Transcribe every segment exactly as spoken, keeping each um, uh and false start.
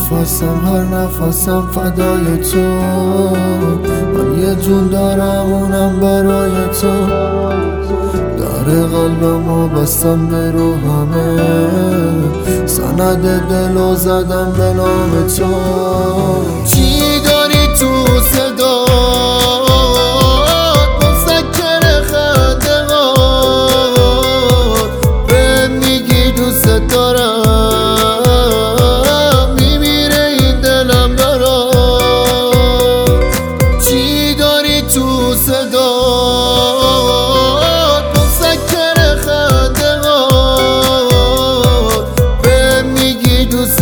نفسم هر نفسم فدای تو، من یه جون دارم اونم برای تو. در قلبمو بستم به روحمه، سند دلو زدم به نام تو. چی داری تو صدا مسکر خنده هات، به میگی دوست دارم میمیره این دلم برات. چی داری تو صدا مسکر خنده هات، به میگی دوست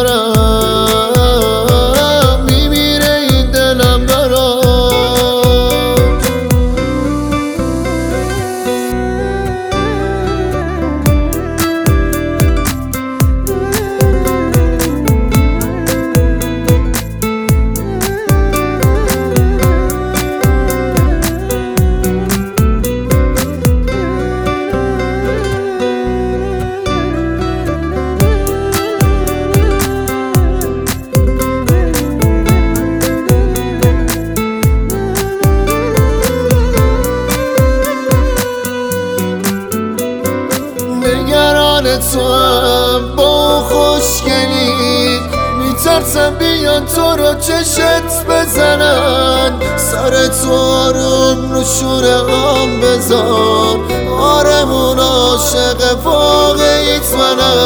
دارم میمیره این دلم برات. نگران تو هم با خوشگلی، میترسم بیان تو رو چشت بزنن. سر تو آروم رو شوره هم بذار، آرمون عاشق واقعیت منم.